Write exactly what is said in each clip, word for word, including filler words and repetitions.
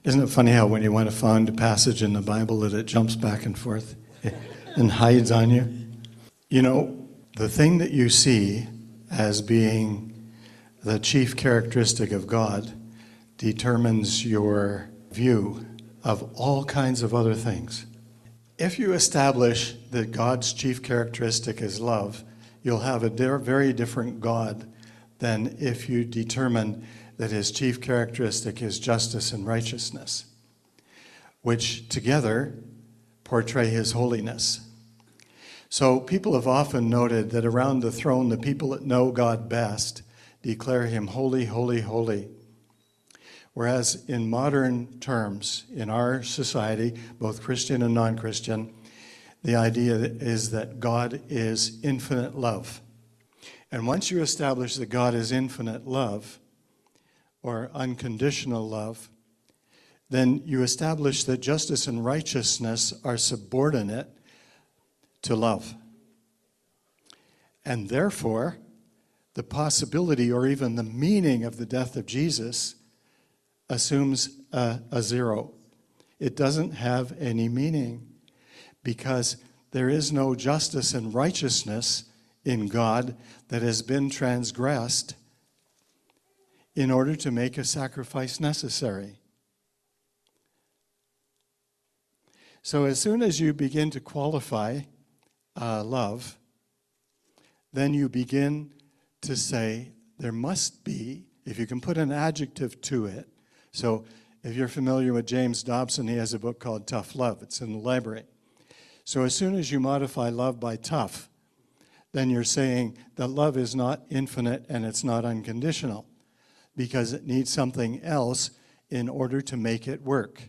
Isn't it funny how when you want to find a passage in the Bible that it jumps back and forth and hides on you? You know, the thing that you see as being the chief characteristic of God determines your view of all kinds of other things. If you establish that God's chief characteristic is love, you'll have a di- very different God than if you determine that his chief characteristic is justice and righteousness, which together portray his holiness. So people have often noted that around the throne, the people that know God best declare him holy, holy, holy. Whereas in modern terms, in our society, both Christian and non-Christian, the idea is that God is infinite love. And once you establish that God is infinite love, or unconditional love, then you establish that justice and righteousness are subordinate to love. And therefore, the possibility or even the meaning of the death of Jesus assumes a, a zero. It doesn't have any meaning because there is no justice and righteousness in God that has been transgressed in order to make a sacrifice necessary. So as soon as you begin to qualify uh, love, then you begin to say there must be, if you can put an adjective to it. So if you're familiar with James Dobson, he has a book called Tough Love. It's in the library. So as soon as you modify love by tough, then you're saying that love is not infinite and it's not unconditional, because it needs something else in order to make it work.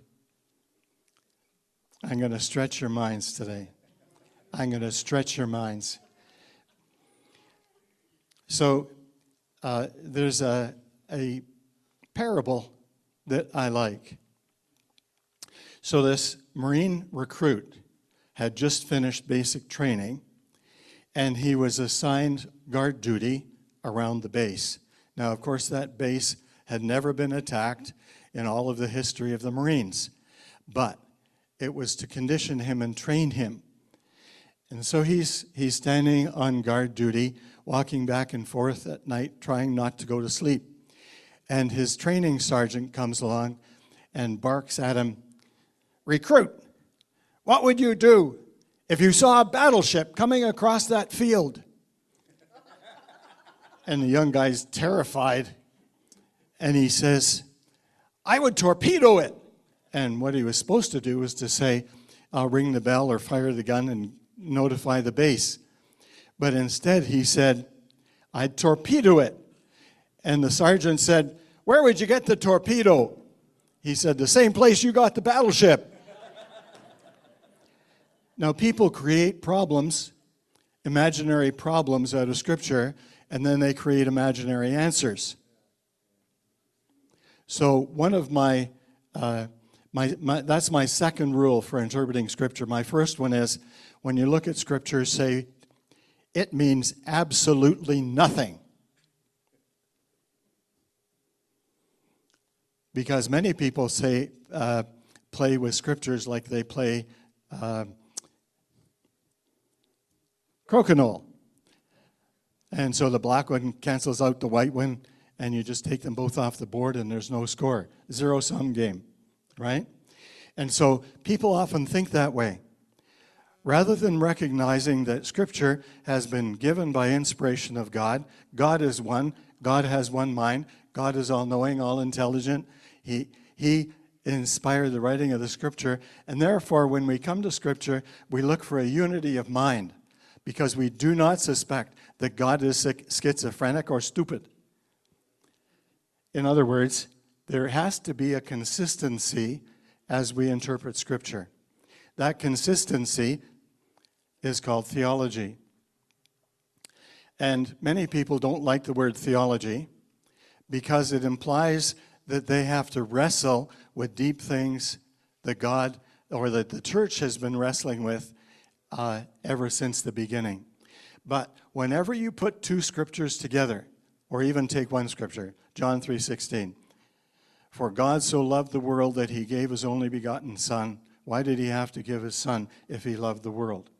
I'm going to stretch your minds today. I'm going to stretch your minds. So uh, there's a, a parable that I like. So this Marine recruit had just finished basic training, and he was assigned guard duty around the base. Now, of course, that base had never been attacked in all of the history of the Marines, but it was to condition him and train him. And so he's he's standing on guard duty, walking back and forth at night, trying not to go to sleep. And his training sergeant comes along and barks at him, "Recruit, what would you do if you saw a battleship coming across that field?" And the young guy's terrified, and he says, "I would torpedo it." And what he was supposed to do was to say, "I'll ring the bell or fire the gun and notify the base." But instead he said, "I'd torpedo it." And the sergeant said, "Where would you get the torpedo?" He said, "The same place you got the battleship." Now, people create problems, imaginary problems out of Scripture, and then they create imaginary answers. So one of my, uh, my, my, that's my second rule for interpreting Scripture. My first one is, when you look at Scripture, say, it means absolutely nothing. Because many people say, uh, play with Scriptures like they play uh, crokinole. And so the black one cancels out the white one, and you just take them both off the board, and there's no score. Zero-sum game, right? And so people often think that way. Rather than recognizing that Scripture has been given by inspiration of God, God is one, God has one mind, God is all-knowing, all-intelligent. He, he inspired the writing of the Scripture, and therefore when we come to Scripture, we look for a unity of mind, because we do not suspect that God is schizophrenic or stupid. In other words, there has to be a consistency as we interpret Scripture. That consistency is called theology. And many people don't like the word theology because it implies that they have to wrestle with deep things that God or that the church has been wrestling with uh, ever since the beginning. But whenever you put two scriptures together, or even take one scripture, John three sixteen, For God so loved the world that he gave his only begotten Son. Why did he have to give his Son if he loved the world?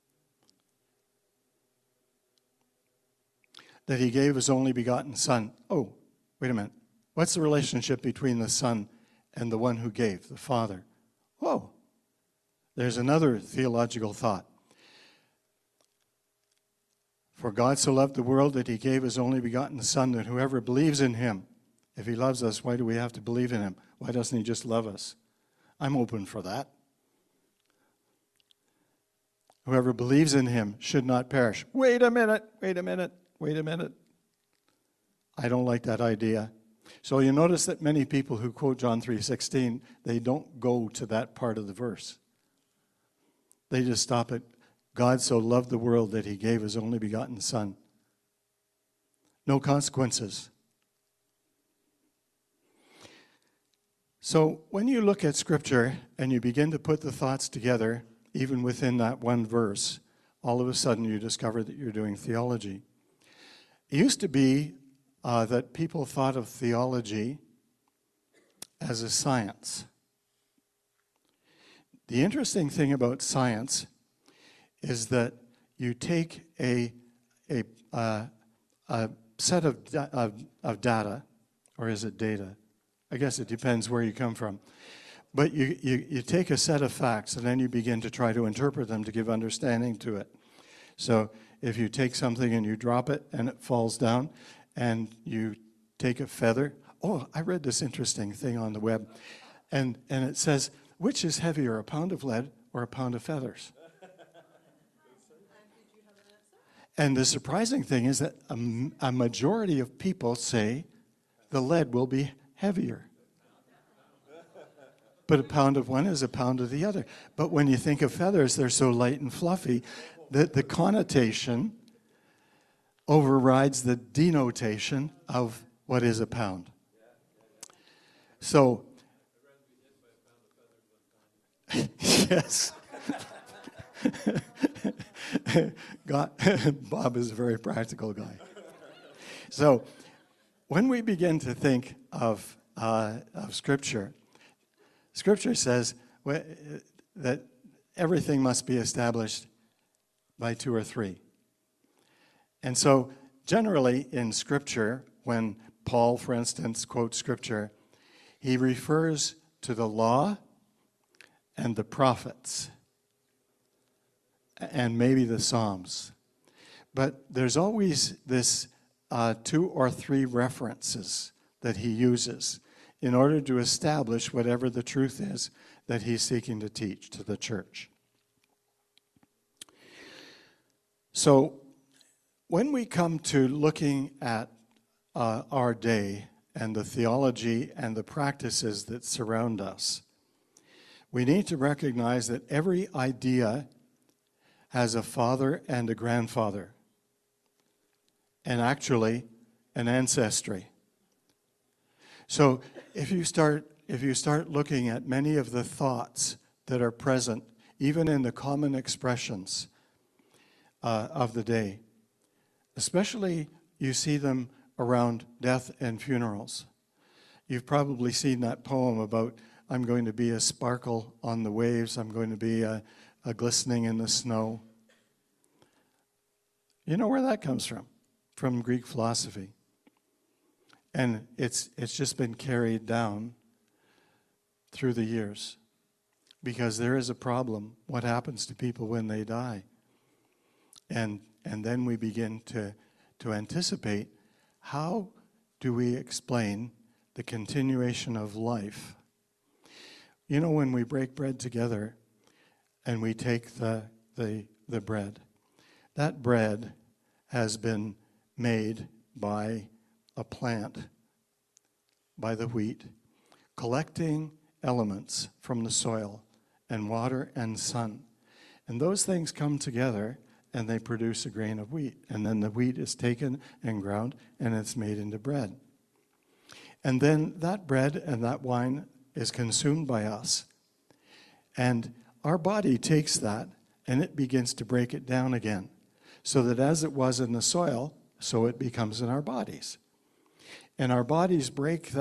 That he gave his only begotten Son. Oh, wait a minute. What's the relationship between the Son and the one who gave, the Father? Whoa. There's another theological thought. For God so loved the world that he gave his only begotten Son, that whoever believes in him, if he loves us, why do we have to believe in him? Why doesn't he just love us? I'm open for that. Whoever believes in him should not perish. Wait a minute, wait a minute, wait a minute. I don't like that idea. So you notice that many people who quote John three sixteen, they don't go to that part of the verse. They just stop at, God so loved the world that he gave his only begotten Son. No consequences. So when you look at Scripture and you begin to put the thoughts together, even within that one verse, all of a sudden you discover that you're doing theology. It used to be uh, that people thought of theology as a science. The interesting thing about science is that you take a, a, uh, a set of, da- of, of data, or is it data? I guess it depends where you come from. But you, you, you take a set of facts and then you begin to try to interpret them to give understanding to it. So if you take something and you drop it and it falls down, and you take a feather. Oh, I read this interesting thing on the web. And, and it says, which is heavier, a pound of lead or a pound of feathers? And the surprising thing is that a, a majority of people say the lead will be heavier. But a pound of one is a pound of the other. But when you think of feathers, they're so light and fluffy that the connotation overrides the denotation of what is a pound. So, yes. God, Bob is a very practical guy. So, when we begin to think of, uh, of Scripture, Scripture says that everything must be established by two or three. And so, generally in Scripture, when Paul, for instance, quotes Scripture, he refers to the law and the prophets and maybe the Psalms. But there's always this uh, two or three references that he uses in order to establish whatever the truth is that he's seeking to teach to the church. So, when we come to looking at uh, our day and the theology and the practices that surround us, we need to recognize that every idea has a father and a grandfather, and actually an ancestry. So if you start if you start looking at many of the thoughts that are present, even in the common expressions uh, of the day, especially you see them around death and funerals. You've probably seen that poem about, I'm going to be a sparkle on the waves, I'm going to be a, a glistening in the snow. You know where that comes from? From Greek philosophy. And it's it's just been carried down through the years. Because there is a problem, what happens to people when they die? And and then we begin to, to anticipate, how do we explain the continuation of life? You know, when we break bread together and we take the, the, the bread, that bread has been made by a plant, by the wheat, collecting elements from the soil and water and sun. And those things come together and they produce a grain of wheat. And then the wheat is taken and ground, and it's made into bread. And then that bread and that wine is consumed by us. And our body takes that, and it begins to break it down again. So that as it was in the soil, so it becomes in our bodies. And our bodies break that,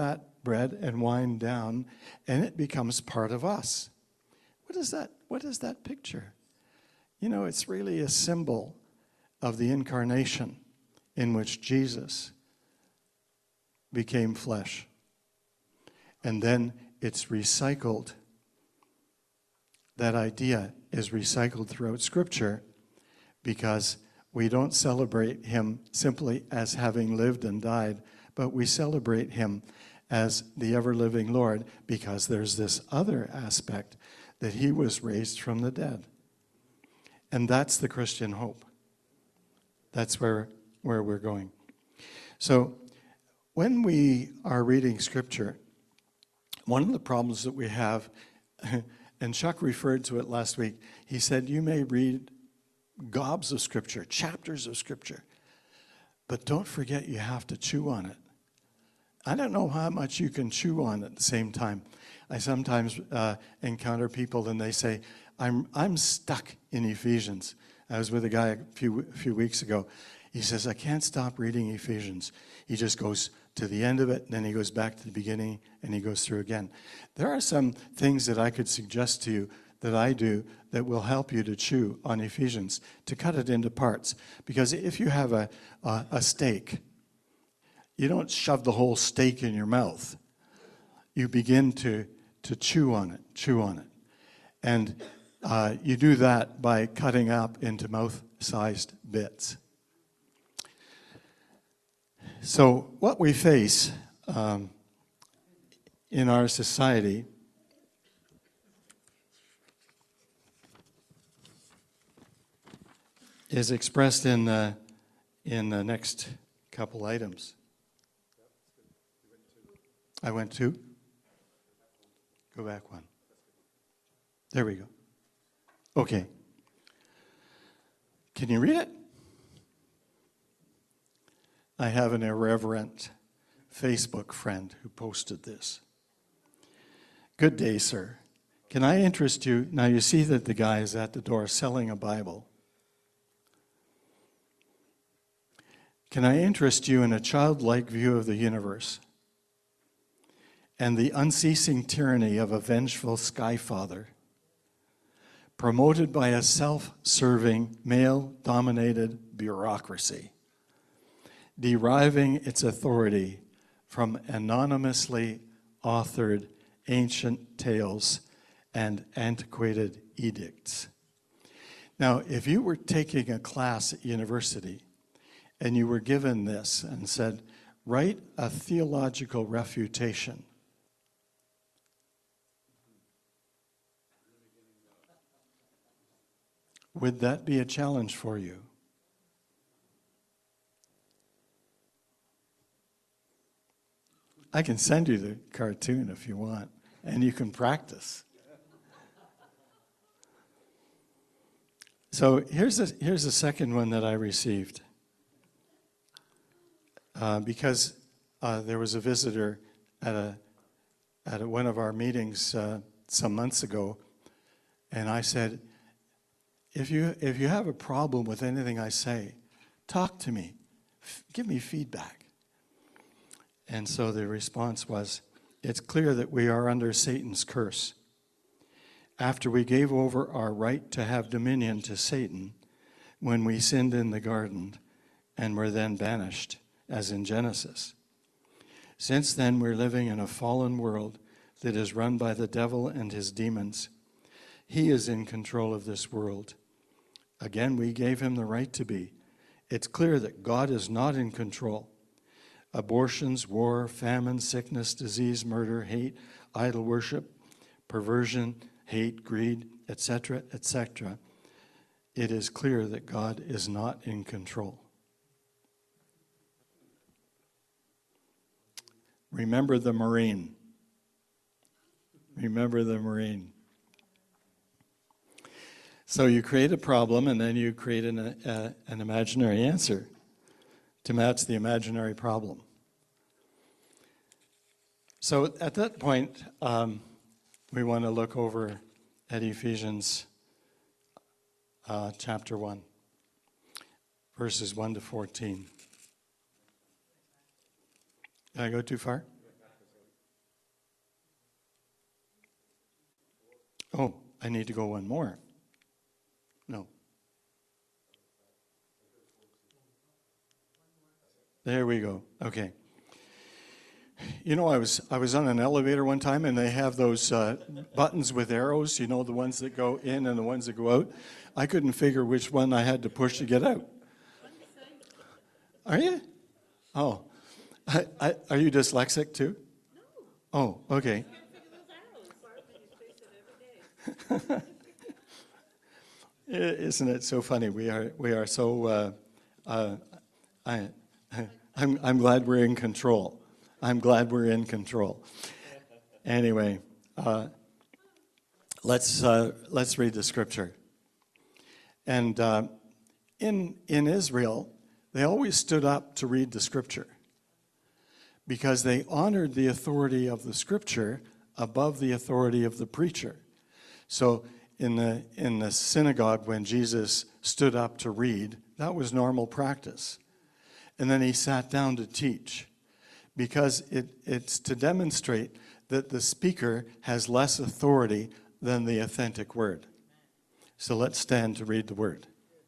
bread and wine down, and it becomes part of us. What is that? What is that picture? You know, it's really a symbol of the incarnation in which Jesus became flesh. And then it's recycled. That idea is recycled throughout Scripture because we don't celebrate him simply as having lived and died, but we celebrate him as the ever-living Lord because there's this other aspect that he was raised from the dead. And that's the Christian hope. That's where, where we're going. So when we are reading Scripture, one of the problems that we have, and Chuck referred to it last week, he said, you may read gobs of Scripture, chapters of Scripture, but don't forget you have to chew on it. I don't know how much you can chew on at the same time. I sometimes uh, encounter people and they say, I'm, I'm stuck in Ephesians. I was with a guy a few, a few weeks ago. He says, I can't stop reading Ephesians. He just goes to the end of it, and then he goes back to the beginning, and he goes through again. There are some things that I could suggest to you that I do that will help you to chew on Ephesians, to cut it into parts. Because if you have a, a, a steak, you don't shove the whole steak in your mouth. You begin to, to chew on it, chew on it. And uh, you do that by cutting up into mouth-sized bits. So what we face um, in our society is expressed in the, in the next couple items. I went to? Go back one. There we go. Okay. Can you read it? I have an irreverent Facebook friend who posted this. Good day, sir. Can I interest you? Now you see that the guy is at the door selling a Bible. Can I interest you in a childlike view of the universe and the unceasing tyranny of a vengeful sky father, promoted by a self-serving, male-dominated bureaucracy, deriving its authority from anonymously authored ancient tales and antiquated edicts. Now, if you were taking a class at university and you were given this and said, write a theological refutation, would that be a challenge for you? I can send you the cartoon if you want, and you can practice. So here's a, here's a second one that I received. Uh, because uh, there was a visitor at, a, at a, one of our meetings uh, some months ago, and I said, if you, if you have a problem with anything I say, talk to me. F- give me feedback. And so the response was, it's clear that we are under Satan's curse. After we gave over our right to have dominion to Satan when we sinned in the garden and were then banished, as in Genesis. Since then, we're living in a fallen world that is run by the devil and his demons. He is in control of this world. Again, we gave him the right to be. It's clear that God is not in control. Abortions, war, famine, sickness, disease, murder, hate, idol worship, perversion, hate, greed, et cetera, et cetera. It is clear that God is not in control. Remember the Marine. Remember the Marine. So you create a problem and then you create an, uh, an imaginary answer to match the imaginary problem. So at that point, um, we want to look over at Ephesians uh, chapter one, verses one to fourteen. Did I go too far? Oh, I need to go one more. No. There we go. Okay. You know, I was I was on an elevator one time, and they have those uh, buttons with arrows, you know, the ones that go in and the ones that go out. I couldn't figure which one I had to push to get out. Are you? Oh. I, I, are you dyslexic too? No. Oh, okay. Isn't it so funny? We are we are so. Uh, uh, I, I'm I'm glad we're in control. I'm glad we're in control. Anyway, uh, let's uh, let's read the scripture. And uh, in in Israel, they always stood up to read the scripture because they honored the authority of the scripture above the authority of the preacher. So in the in the synagogue, when Jesus stood up to read, that was normal practice. And then he sat down to teach, because it, it's to demonstrate that the speaker has less authority than the authentic word. So let's stand to read the word.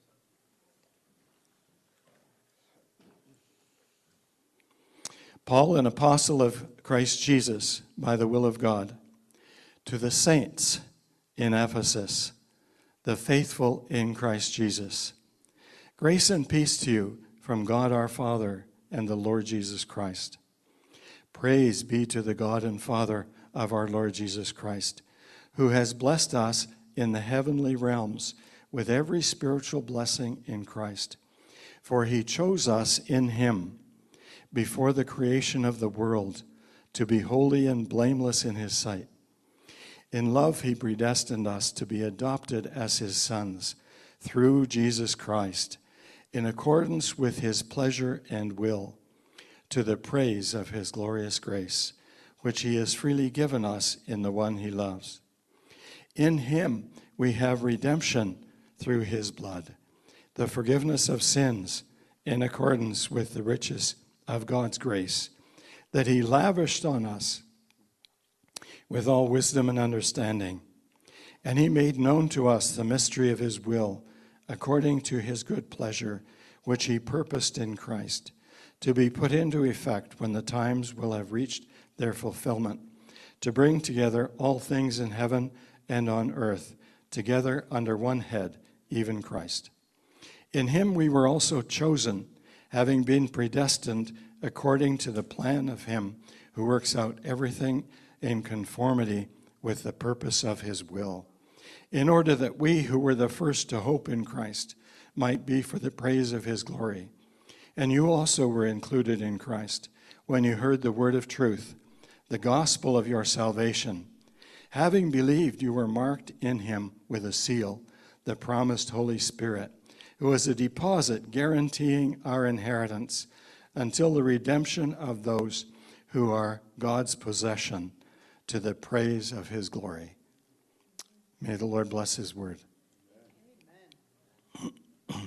Paul, an apostle of Christ Jesus, by the will of God, to the saints in Ephesus, the faithful in Christ Jesus. Grace and peace to you from God our Father and the Lord Jesus Christ. Praise be to the God and Father of our Lord Jesus Christ, who has blessed us in the heavenly realms with every spiritual blessing in Christ. For he chose us in him before the creation of the world to be holy and blameless in his sight. In love, he predestined us to be adopted as his sons through Jesus Christ, in accordance with his pleasure and will, to the praise of his glorious grace, which he has freely given us in the one he loves. In him we have redemption through his blood, the forgiveness of sins in accordance with the riches of God's grace, that he lavished on us with all wisdom and understanding. And he made known to us the mystery of his will, according to his good pleasure, which he purposed in Christ, to be put into effect when the times will have reached their fulfillment, to bring together all things in heaven and on earth, together under one head, even Christ. In him we were also chosen, having been predestined according to the plan of him who works out everything in conformity with the purpose of his will, in order that we who were the first to hope in Christ might be for the praise of his glory. And you also were included in Christ when you heard the word of truth, the gospel of your salvation. Having believed, you were marked in him with a seal, the promised Holy Spirit, who is a deposit guaranteeing our inheritance until the redemption of those who are God's possession, to the praise of his glory. May the Lord bless his word. Amen.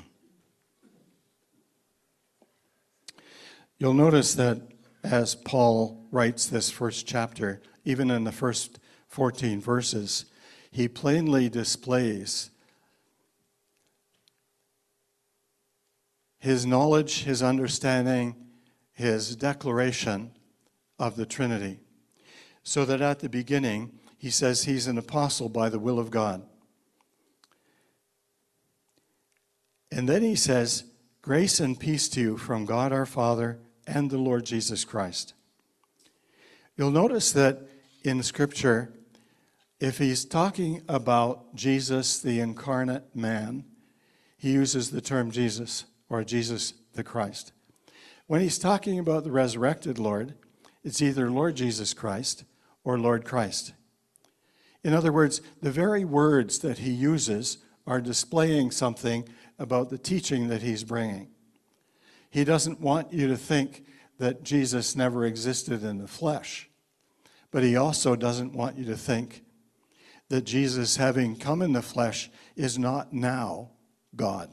You'll notice that as Paul writes this first chapter, even in the first fourteen verses, he plainly displays his knowledge, his understanding, his declaration of the Trinity. So that at the beginning, he says he's an apostle by the will of God. And then he says, grace and peace to you from God our Father and the Lord Jesus Christ. You'll notice that in Scripture, if he's talking about Jesus, the incarnate man, he uses the term Jesus, or Jesus the Christ. When he's talking about the resurrected Lord, it's either Lord Jesus Christ or Lord Christ. In other words, the very words that he uses are displaying something about the teaching that he's bringing. He doesn't want you to think that Jesus never existed in the flesh, but he also doesn't want you to think that Jesus, having come in the flesh, is not now God.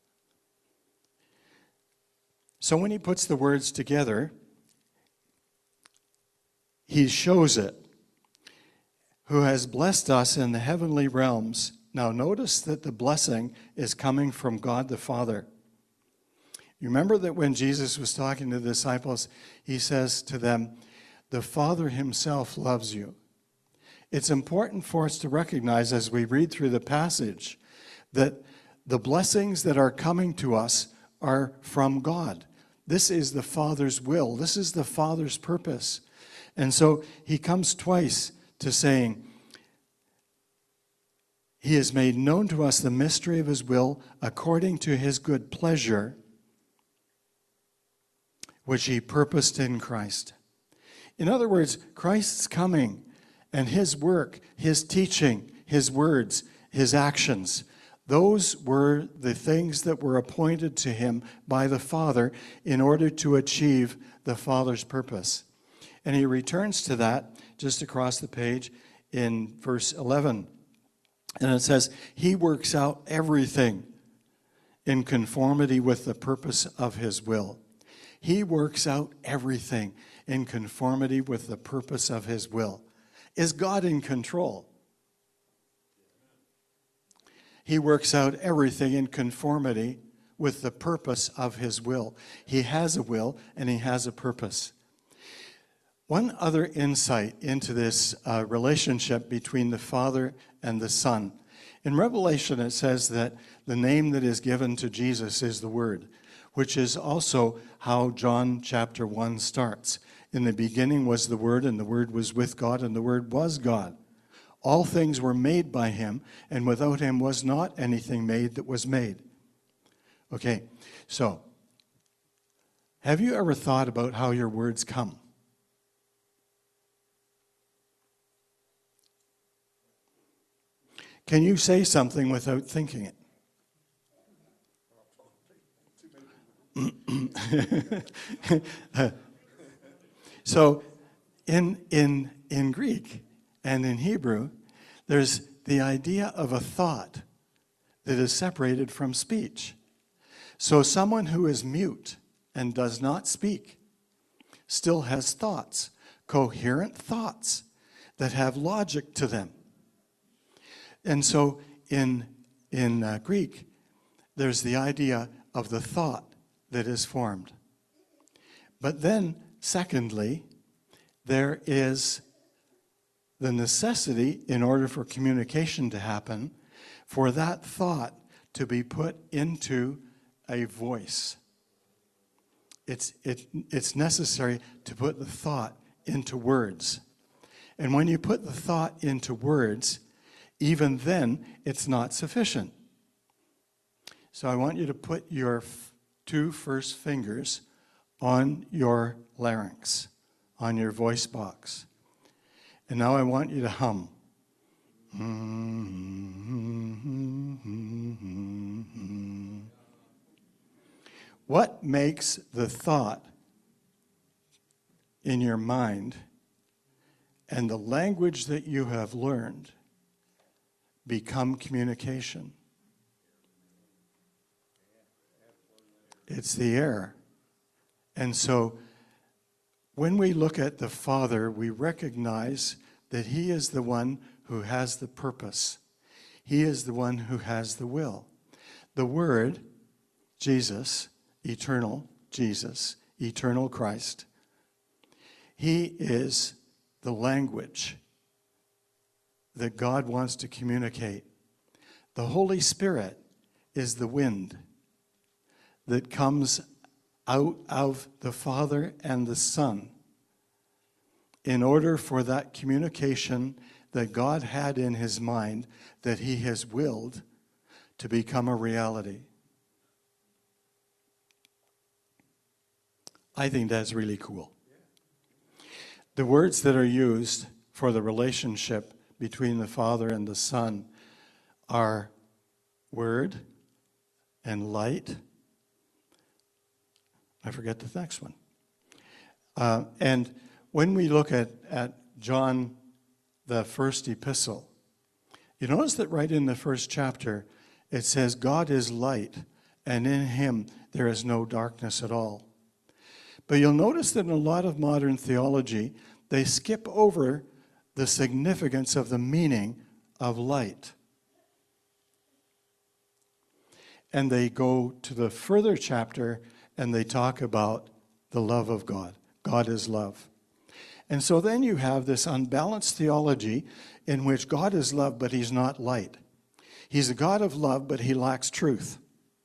So when he puts the words together, he shows it. who has blessed us in the heavenly realms. Now notice that the blessing is coming from God the Father. You remember that when Jesus was talking to the disciples, he says to them, the Father himself loves you. It's important for us to recognize as we read through the passage that the blessings that are coming to us are from God. This is the Father's will. This is the Father's purpose. And so he comes twice to saying, he has made known to us the mystery of his will according to his good pleasure, which he purposed in Christ. In other words, Christ's coming and his work, his teaching, his words, his actions, those were the things that were appointed to him by the Father in order to achieve the Father's purpose. And he returns to that just across the page in verse eleven. And it says, he works out everything in conformity with the purpose of his will. He works out everything in conformity with the purpose of his will. Is God in control? He works out everything in conformity with the purpose of his will. He has a will and he has a purpose. One other insight into this uh, relationship between the Father and the Son. In Revelation, it says that the name that is given to Jesus is the Word, which is also how John chapter one starts. In the beginning was the Word, and the Word was with God, and the Word was God. All things were made by him, and without him was not anything made that was made. Okay, so have you ever thought about how your words come? Can you say something without thinking it? So in, in, in Greek and in Hebrew, there's the idea of a thought that is separated from speech. So someone who is mute and does not speak still has thoughts, coherent thoughts that have logic to them. And so in, in uh, Greek, there's the idea of the thought that is formed. But then, secondly, there is the necessity, in order for communication to happen, for that thought to be put into a voice. It's, it, it's necessary to put the thought into words. And when you put the thought into words, even then, it's not sufficient. So I want you to put your f- two first fingers on your larynx, on your voice box. And now I want you to hum. What makes the thought in your mind and the language that you have learned become communication? It's the air. And so when we look at the Father, we recognize that he is the one who has the purpose. He is the one who has the will. The Word, Jesus, eternal Jesus, eternal Christ, he is the language that God wants to communicate. The Holy Spirit is the wind that comes out of the Father and the Son in order for that communication that God had in his mind, that he has willed, to become a reality. I think that's really cool. The words that are used for the relationship between the Father and the Son are word and light. I forget the next one. Uh, and when we look at, at John, the first epistle, you notice that right in the first chapter, it says, God is light, and in him there is no darkness at all. But you'll notice that in a lot of modern theology, they skip over the significance of the meaning of light. And they go to the further chapter and they talk about the love of God. God is love. And so then you have this unbalanced theology in which God is love, but he's not light. He's a God of love, but he lacks truth.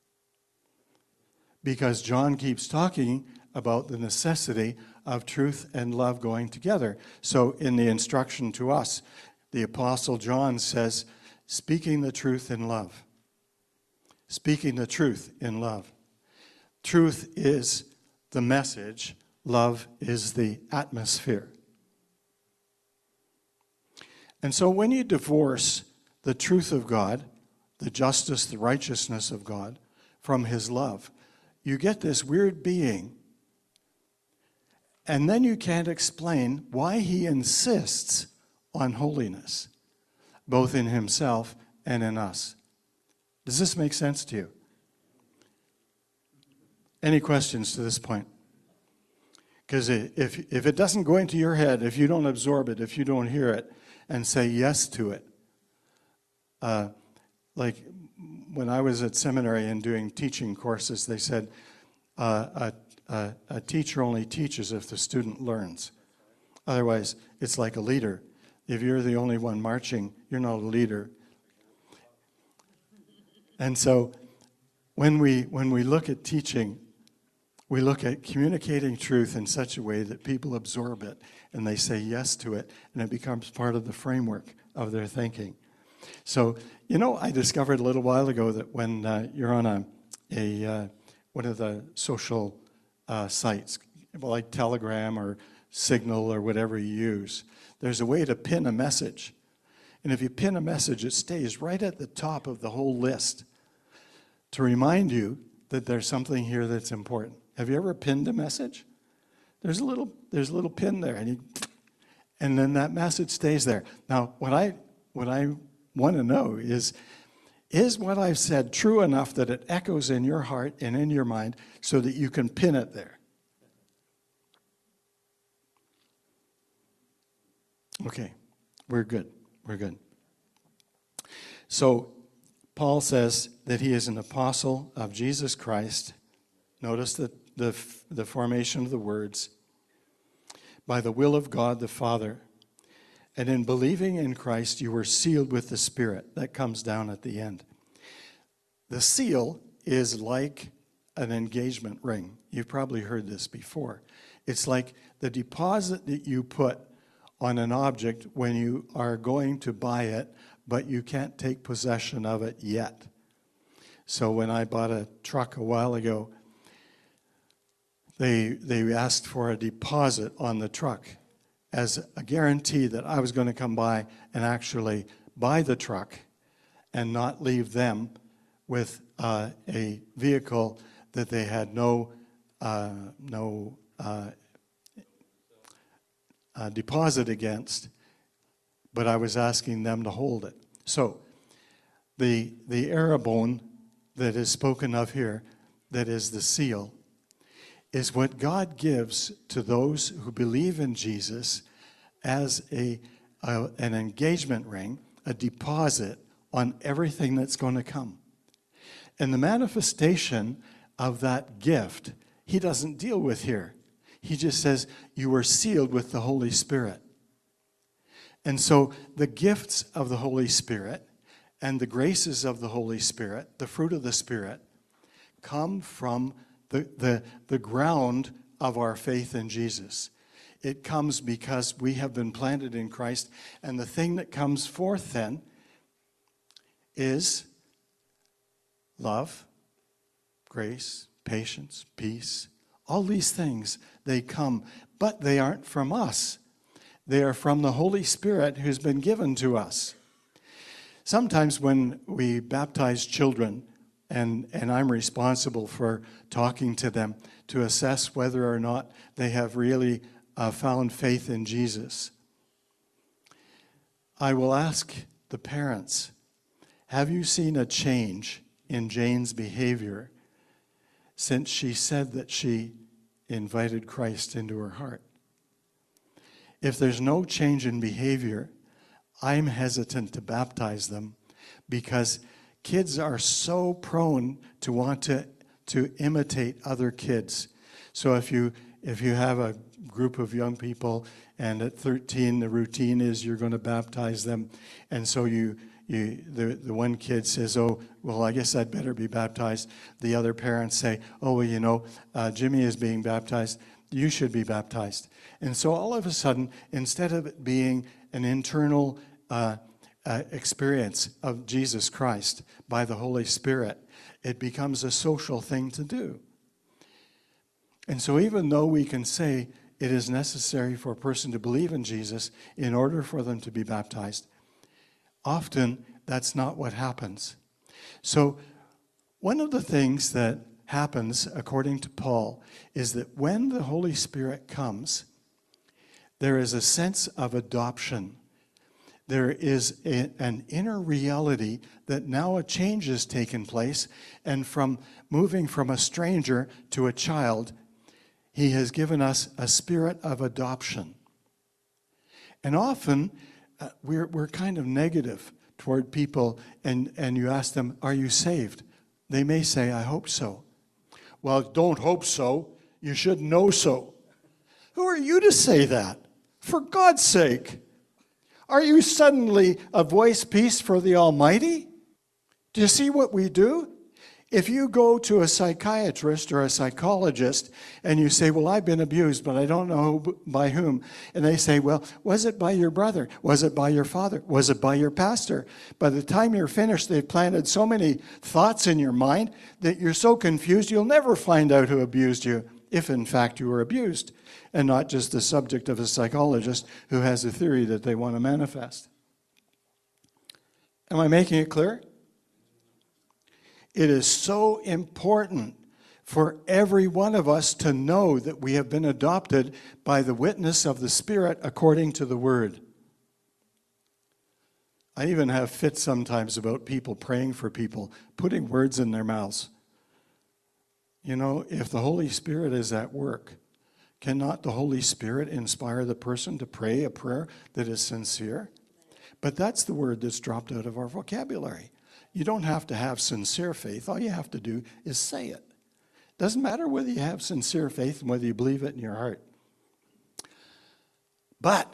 Because John keeps talking about the necessity of truth and love going together. So in the instruction to us, the Apostle John says, speaking the truth in love. Speaking the truth in love. Truth is the message. Love is the atmosphere. And so when you divorce the truth of God, the justice, the righteousness of God, from his love, you get this weird being. And then you can't explain why he insists on holiness, both in himself and in us. Does this make sense to you? Any questions to this point? Because if, if it doesn't go into your head, if you don't absorb it, if you don't hear it, and say yes to it, uh, like when I was at seminary and doing teaching courses, they said uh, a, a, a teacher only teaches if the student learns. Otherwise, it's like a leader. If you're the only one marching, you're not a leader. And so when we when we look at teaching, we look at communicating truth in such a way that people absorb it and they say yes to it, and it becomes part of the framework of their thinking. So, you know, I discovered a little while ago that when uh, you're on a, a uh, one of the social uh, sites, like Telegram or Signal or whatever you use, there's a way to pin a message. And if you pin a message, it stays right at the top of the whole list to remind you that there's something here that's important. Have you ever pinned a message? There's a little, there's a little pin there, and you, and then that message stays there. Now, what I, what I want to know is, is what I've said true enough that it echoes in your heart and in your mind so that you can pin it there? Okay, we're good. We're good. So, Paul says that he is an apostle of Jesus Christ. Notice that the, the formation of the words. By the will of God the Father. And in believing in Christ, you were sealed with the Spirit. That comes down at the end. The seal is like an engagement ring. You've probably heard this before. It's like the deposit that you put on an object when you are going to buy it, but you can't take possession of it yet. So when I bought a truck a while ago, they they asked for a deposit on the truck as a guarantee that I was going to come by and actually buy the truck and not leave them with uh, a vehicle that they had no uh, no uh, uh, deposit against, but I was asking them to hold it. So the the arabone that is spoken of here, that is the seal, is what God gives to those who believe in Jesus as a, a an engagement ring, a deposit on everything that's going to come. And the manifestation of that gift, he doesn't deal with here. He just says, you were sealed with the Holy Spirit. And so the gifts of the Holy Spirit and the graces of the Holy Spirit, the fruit of the Spirit, come from the, the, the ground of our faith in Jesus. It comes because we have been planted in Christ, and the thing that comes forth then is love, grace, patience, peace. All these things, they come, but they aren't from us. They are from the Holy Spirit who's been given to us. Sometimes when we baptize children, and, and I'm responsible for talking to them to assess whether or not they have really uh, found faith in Jesus, I will ask the parents, have you seen a change in Jane's behavior since she said that she invited Christ into her heart? if there's no change in behavior, I'm hesitant to baptize them because kids are so prone to want to, to imitate other kids. So if you if you have a group of young people and at thirteen the routine is you're going to baptize them, and so you you the, the one kid says, oh, well, I guess I'd better be baptized. The other parents say, oh, well, you know, uh, Jimmy is being baptized. You should be baptized. And so all of a sudden, instead of it being an internal uh, uh, experience of Jesus Christ by the Holy Spirit, it becomes a social thing to do. And so even though we can say it is necessary for a person to believe in Jesus in order for them to be baptized, often that's not what happens. So one of the things that happens, according to Paul, is that when the Holy Spirit comes, there is a sense of adoption. There is a, an inner reality that now a change has taken place, and from moving from a stranger to a child, he has given us a spirit of adoption. And often, uh, we're, we're kind of negative toward people, and, and you ask them, are you saved? They may say, I hope so. Well, don't hope so. You should know so. Who are you to say that? For God's sake. Are you suddenly a voice piece for the Almighty? Do you see what we do? If you go to a psychiatrist or a psychologist and you say, well, I've been abused, but I don't know by whom. And they say, well, was it by your brother? Was it by your father? Was it by your pastor? By the time you're finished, they've planted so many thoughts in your mind that you're so confused you'll never find out who abused you, if in fact you were abused, and not just the subject of a psychologist who has a theory that they want to manifest. Am I making it clear? It is so important for every one of us to know that we have been adopted by the witness of the Spirit according to the Word. I even have fits sometimes about people praying for people, putting words in their mouths. You know, if the Holy Spirit is at work, cannot the Holy Spirit inspire the person to pray a prayer that is sincere? But that's the word that's dropped out of our vocabulary. You don't have to have sincere faith. All you have to do is say it. Doesn't matter whether you have sincere faith and whether you believe it in your heart. But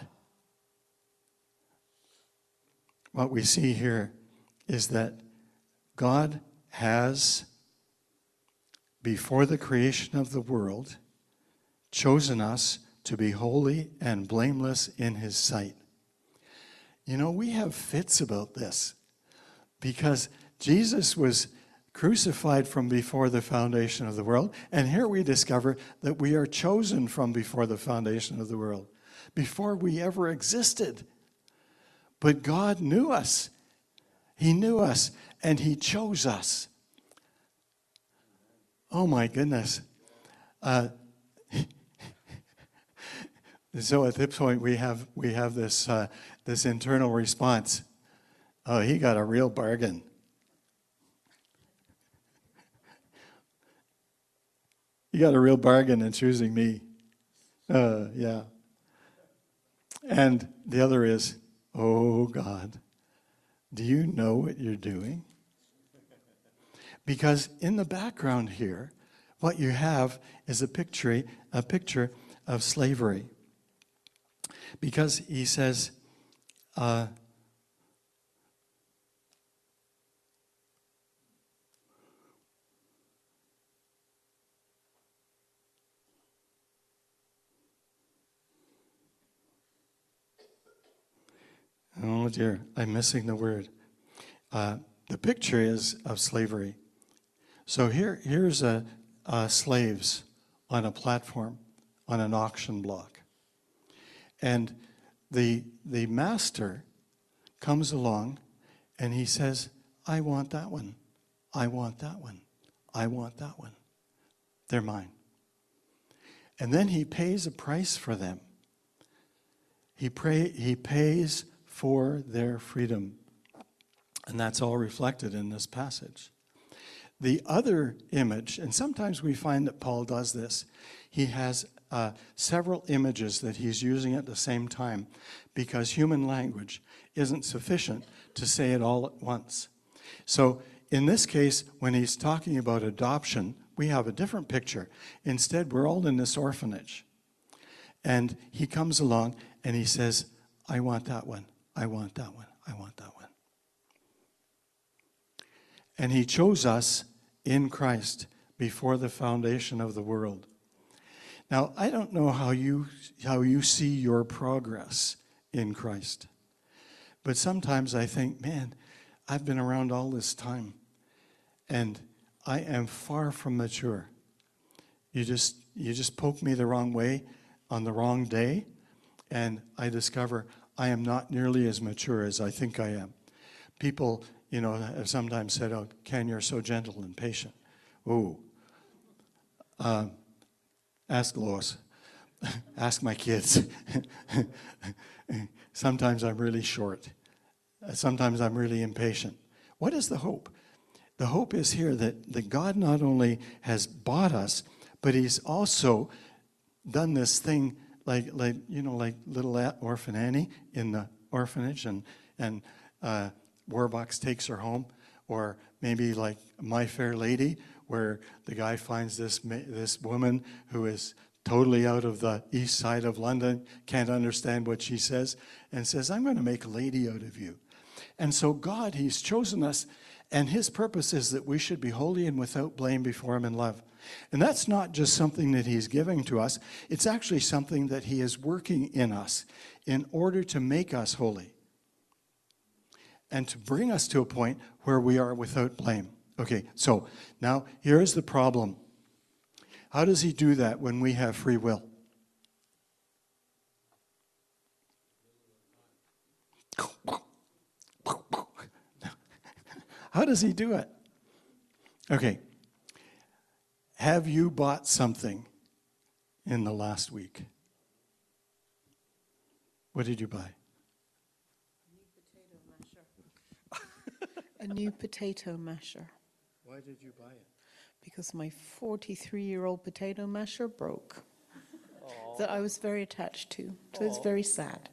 what we see here is that God has, before the creation of the world, chosen us to be holy and blameless in His sight. You know, we have fits about this because Jesus was crucified from before the foundation of the world, and here we discover that we are chosen from before the foundation of the world, before we ever existed. But God knew us. He knew us, and He chose us. Oh my goodness. Uh, so at this point we have we have this uh, this internal response. Oh, he got a real bargain. He got a real bargain in choosing me. Uh, yeah. And the other is, oh God, do you know what you're doing? Because in the background here, what you have is a picture, a picture of slavery. Because he says, uh, oh dear, I'm missing the word. Uh, the picture is of slavery. So here, here's a, uh, slaves on a platform, on an auction block. And the, the master comes along and he says, I want that one. I want that one. I want that one. They're mine. And then he pays a price for them. He, pray, he pays for their freedom. And that's all reflected in this passage. The other image, and sometimes we find that Paul does this, he has uh, several images that he's using at the same time because human language isn't sufficient to say it all at once. So in this case, when he's talking about adoption, we have a different picture. Instead, we're all in this orphanage. And he comes along and he says, I want that one, I want that one, I want that one. And he chose us in Christ before the foundation of the world. Now, I don't know how you, how you see your progress in Christ, but sometimes I think, man, I've been around all this time, and I am far from mature. You just, you just poke me the wrong way on the wrong day, and I discover I am not nearly as mature as I think I am. People, you know, have sometimes said, oh, Ken, you're so gentle and patient. Ooh. Uh, ask Lois. Ask my kids. Sometimes I'm really short. Sometimes I'm really impatient. What is the hope? The hope is here that, that God not only has bought us, but he's also done this thing like, like you know, like little orphan Annie in the orphanage, and, and uh, Warbucks takes her home, or maybe like My Fair Lady, where the guy finds this, this woman who is totally out of the east side of London, can't understand what she says, and says, I'm going to make a lady out of you. And so God, he's chosen us, and his purpose is that we should be holy and without blame before him in love. And that's not just something that he's giving to us. It's actually something that he is working in us in order to make us holy and to bring us to a point where we are without blame. Okay, so now here's the problem. How does he do that when we have free will? How does he do it? Okay. Have you bought something in the last week? What did you buy? A new potato masher. Why did you buy it? Because my forty-three-year-old potato masher broke. Aww. That I was very attached to. So Aww. It's very sad.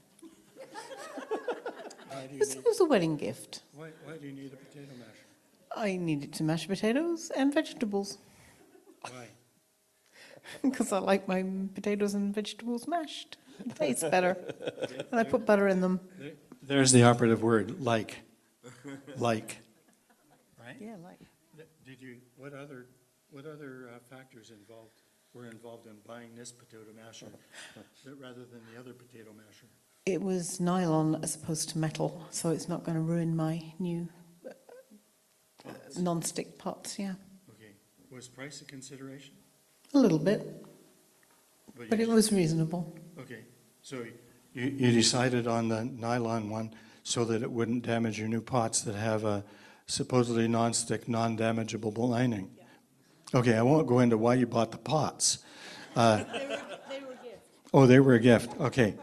It was, it was a wedding gift. Why, why do you need a potato masher? I needed to mash potatoes and vegetables. Why? Because I like my potatoes and vegetables mashed. It tastes better. And I put butter in them. There's the operative word, like. Like. Right? Yeah, like. Did you, what other, what other uh, factors involved, were involved in buying this potato masher rather than the other potato masher? It was nylon as opposed to metal, so it's not going to ruin my new uh, non-stick pots, yeah. Okay. Was price a consideration? A little bit, but, but it was reasonable. Okay. So you, you decided on the nylon one so that it wouldn't damage your new pots that have a supposedly non-stick, non-damageable lining. Yeah. Okay, I won't go into why you bought the pots. Uh, they, were, they were a gift. Oh, they were a gift. Okay.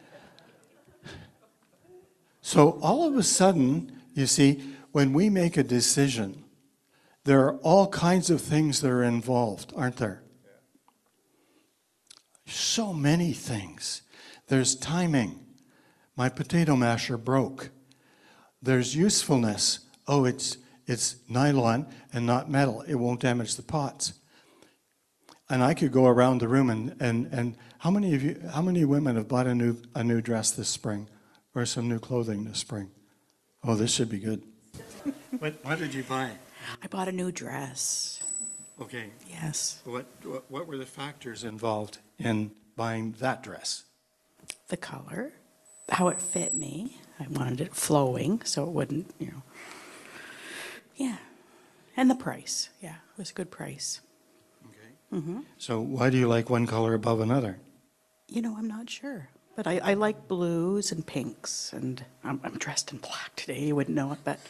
So all of a sudden, you see, when we make a decision, there are all kinds of things that are involved, aren't there? Yeah. So many things. There's timing. My potato masher broke. There's usefulness. Oh, it's it's nylon and not metal. It won't damage the pots. And I could go around the room and, and, and how many of you how many women have bought a new a new dress this spring? Or some new clothing this spring? Oh, this should be good. What, what did you buy? I bought a new dress. Okay. Yes. What, what what were the factors involved in buying that dress? The color, how it fit me. I wanted it flowing so it wouldn't, you know. Yeah. And the price. Yeah, it was a good price. Okay. Mm-hmm. So why do you like one color above another? You know, I'm not sure. But I, I like blues and pinks, and I'm, I'm dressed in black today. You wouldn't know it, but...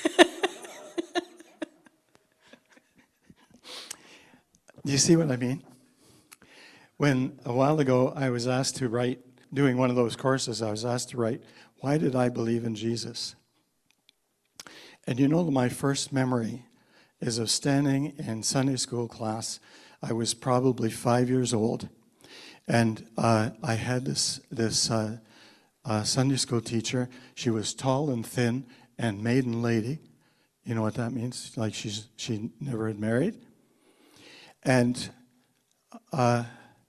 You see what I mean? When a while ago I was asked to write, doing one of those courses, I was asked to write, why did I believe in Jesus? And you know, my first memory is of standing in Sunday school class. I was probably five years old. And uh, I had this, this uh, uh, Sunday school teacher. She was tall and thin and maiden lady. You know what that means? Like she's she never had married. And uh,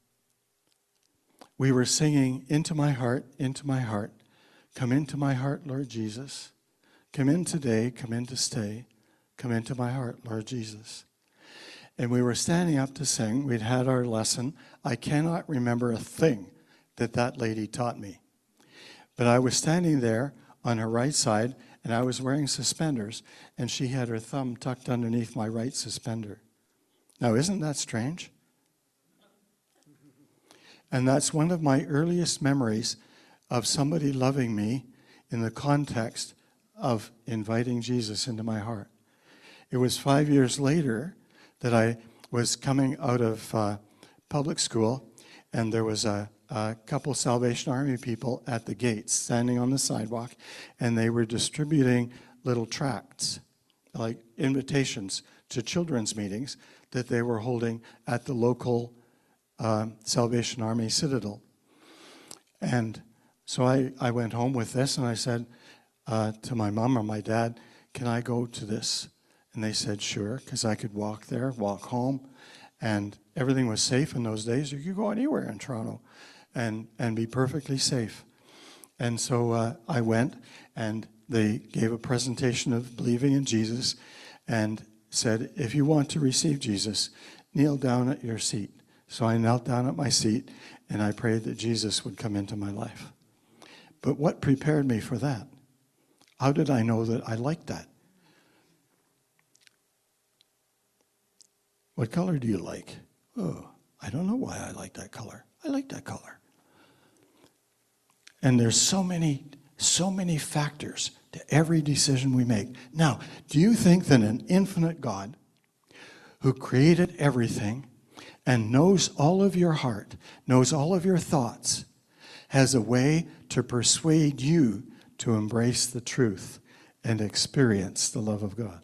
we were singing, "Into my heart, into my heart. Come into my heart, Lord Jesus. Come in today, come in to stay. Come into my heart, Lord Jesus." And we were standing up to sing. We'd had our lesson. I cannot remember a thing that that lady taught me. But I was standing there on her right side, and I was wearing suspenders, and she had her thumb tucked underneath my right suspender. Now, isn't that strange? And that's one of my earliest memories of somebody loving me in the context of inviting Jesus into my heart. It was five years later that I was coming out of uh, public school, and there was a, a couple Salvation Army people at the gates standing on the sidewalk, and they were distributing little tracts, like invitations to children's meetings that they were holding at the local uh, Salvation Army Citadel. And so I, I went home with this, and I said uh, to my mom or my dad, "Can I go to this?" And they said, "Sure," because I could walk there, walk home, and everything was safe in those days. You could go anywhere in Toronto and, and be perfectly safe. And so uh, I went, and they gave a presentation of believing in Jesus and said, "If you want to receive Jesus, kneel down at your seat." So I knelt down at my seat, and I prayed that Jesus would come into my life. But what prepared me for that? How did I know that I liked that? "What color do you like?" "Oh, I don't know why I like that color. I like that color." And there's so many, so many factors to every decision we make. Now, do you think that an infinite God who created everything and knows all of your heart, knows all of your thoughts, has a way to persuade you to embrace the truth and experience the love of God?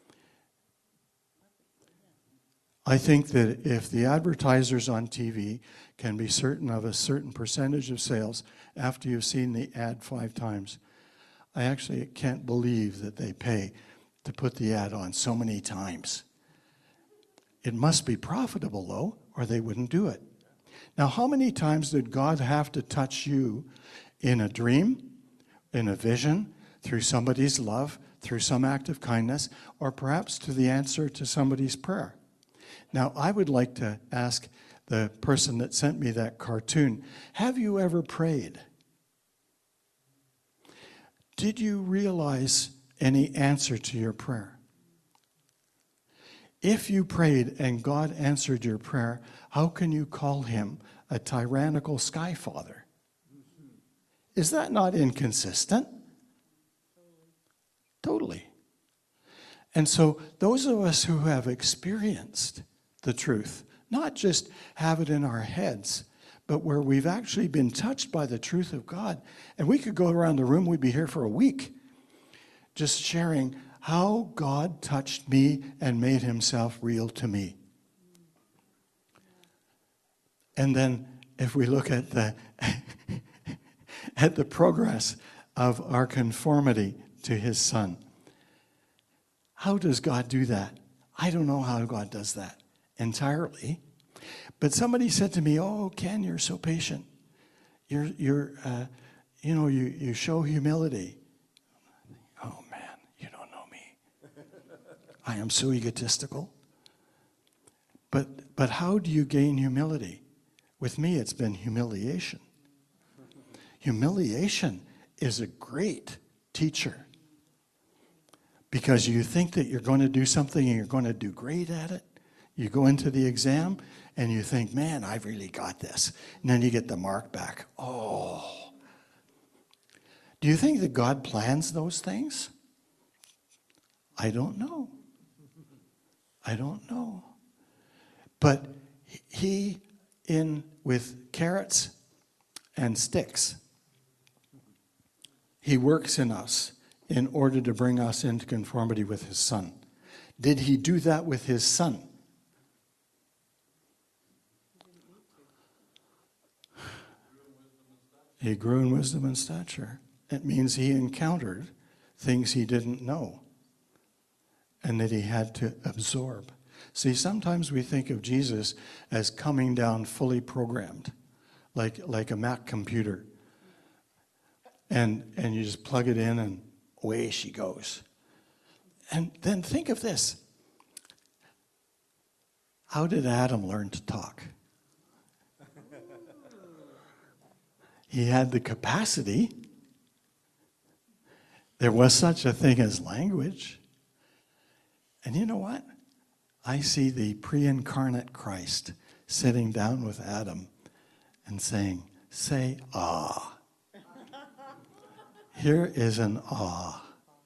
I think that if the advertisers on T V can be certain of a certain percentage of sales after you've seen the ad five times, I actually can't believe that they pay to put the ad on so many times. It must be profitable, though, or they wouldn't do it. Now, how many times did God have to touch you in a dream, in a vision, through somebody's love, through some act of kindness, or perhaps to the answer to somebody's prayer? Now, I would like to ask the person that sent me that cartoon, have you ever prayed? Did you realize any answer to your prayer? If you prayed and God answered your prayer, how can you call him a tyrannical sky father? Is that not inconsistent? Totally. And so those of us who have experienced the truth, not just have it in our heads, but where we've actually been touched by the truth of God, and we could go around the room, we'd be here for a week, just sharing how God touched me and made himself real to me. And then if we look at the at the progress of our conformity to his Son, how does God do that? I don't know how God does that entirely. But somebody said to me, "Oh, Ken, you're so patient. You're, you're, uh, you know, you, you show humility." Oh, man, you don't know me. I am so egotistical. But, but how do you gain humility? With me, it's been humiliation. Humiliation is a great teacher, because you think that you're going to do something and you're going to do great at it. You go into the exam and you think, "Man, I've really got this." And then you get the mark back. Oh. Do you think that God plans those things? I don't know. I don't know. But he, in with carrots and sticks, he works in us in order to bring us into conformity with his Son. Did he do that with his Son? He grew in wisdom and stature. It means he encountered things he didn't know and that he had to absorb. See, sometimes we think of Jesus as coming down fully programmed, like, like a Mac computer. And, and you just plug it in and away she goes. And then think of this. How did Adam learn to talk? He had the capacity. There was such a thing as language. And you know what? I see the pre-incarnate Christ sitting down with Adam and saying, say ah. Here is an ah.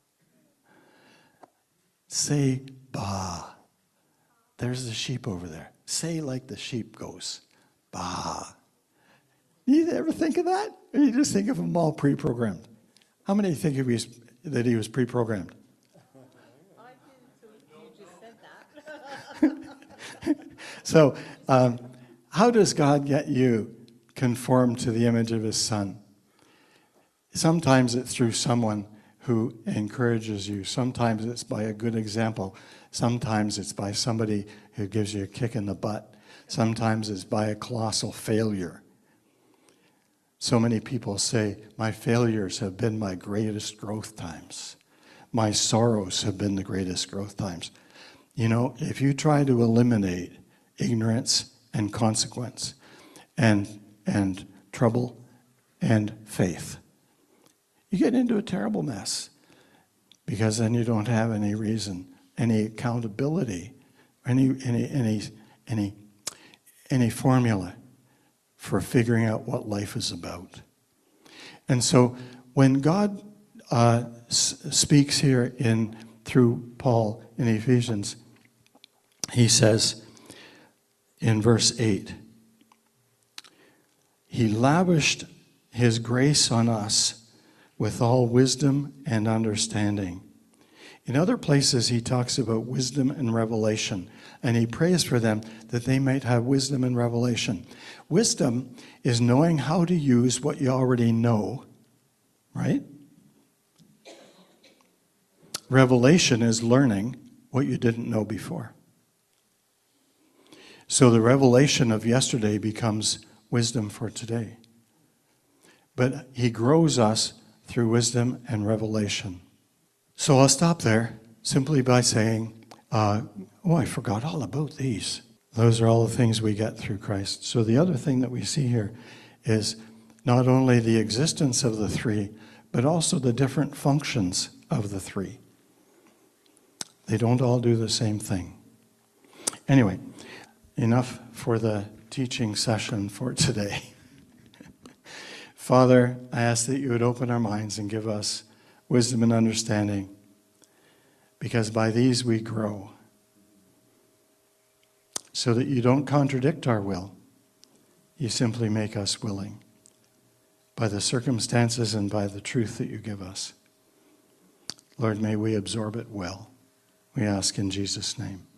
Say ba. There's the sheep over there. Say like the sheep goes. Ba. You ever think of that? Or you just think of them all pre-programmed? How many think of he's, that he was pre-programmed? I did, so you just said that. So, um, how does God get you conformed to the image of his Son? Sometimes it's through someone who encourages you. Sometimes it's by a good example. Sometimes it's by somebody who gives you a kick in the butt. Sometimes it's by a colossal failure. So many people say, my failures have been my greatest growth times. My sorrows have been the greatest growth times. You know, if you try to eliminate ignorance and consequence and, and trouble and faith, you get into a terrible mess, because then you don't have any reason, any accountability, any any any any any formula for figuring out what life is about. And so, when God uh, s- speaks here in through Paul in Ephesians, he says in verse eight, he lavished his grace on us with all wisdom and understanding. In other places, he talks about wisdom and revelation, and he prays for them that they might have wisdom and revelation. Wisdom is knowing how to use what you already know, right? Revelation is learning what you didn't know before. So the revelation of yesterday becomes wisdom for today. But he grows us through wisdom and revelation. So I'll stop there simply by saying, uh, oh, I forgot all about these. Those are all the things we get through Christ. So the other thing that we see here is not only the existence of the three, but also the different functions of the three. They don't all do the same thing. Anyway, enough for the teaching session for today. Father, I ask that you would open our minds and give us wisdom and understanding, because by these we grow, so that you don't contradict our will. You simply make us willing by the circumstances and by the truth that you give us. Lord, may we absorb it well. We ask in Jesus' name.